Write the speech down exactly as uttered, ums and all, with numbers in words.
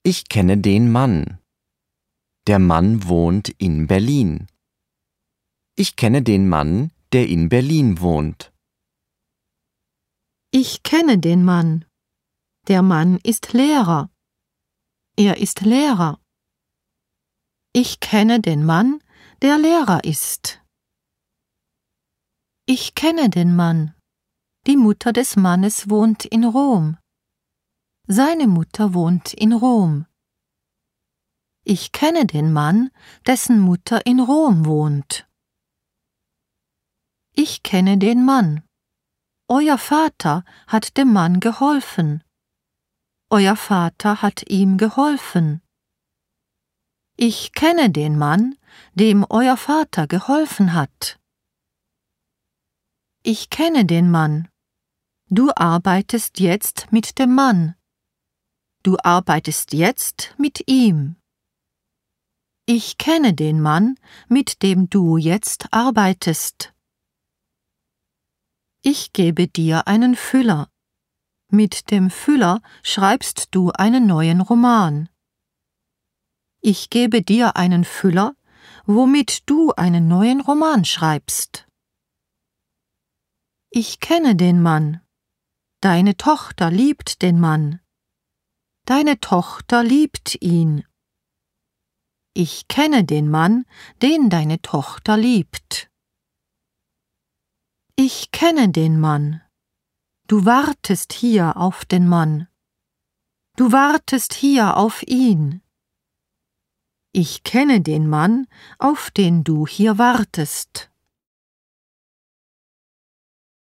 Ich kenne den Mann. Der Mann wohnt in Berlin. Ich kenne den Mann, der in Berlin wohnt. Ich kenne den Mann. Der Mann ist Lehrer. Er ist Lehrer. Ich kenne den Mann, der Lehrer ist. Ich kenne den Mann. Die Mutter des Mannes wohnt in Rom. Seine Mutter wohnt in Rom. Ich kenne den Mann, dessen Mutter in Rom wohnt. Ich kenne den Mann. Euer Vater hat dem Mann geholfen. Euer Vater hat ihm geholfen. Ich kenne den Mann, dem euer Vater geholfen hat. Ich kenne den Mann. Du arbeitest jetzt mit dem Mann. Du arbeitest jetzt mit ihm. Ich kenne den Mann, mit dem du jetzt arbeitest. Ich gebe dir einen Füller. Mit dem Füller schreibst du einen neuen Roman. Ich gebe dir einen Füller, womit du einen neuen Roman schreibst. Ich kenne den Mann. Deine Tochter liebt den Mann. Deine Tochter liebt ihn. Ich kenne den Mann, den deine Tochter liebt. Ich kenne den Mann. Du wartest hier auf den Mann. Du wartest hier auf ihn. Ich kenne den Mann, auf den du hier wartest.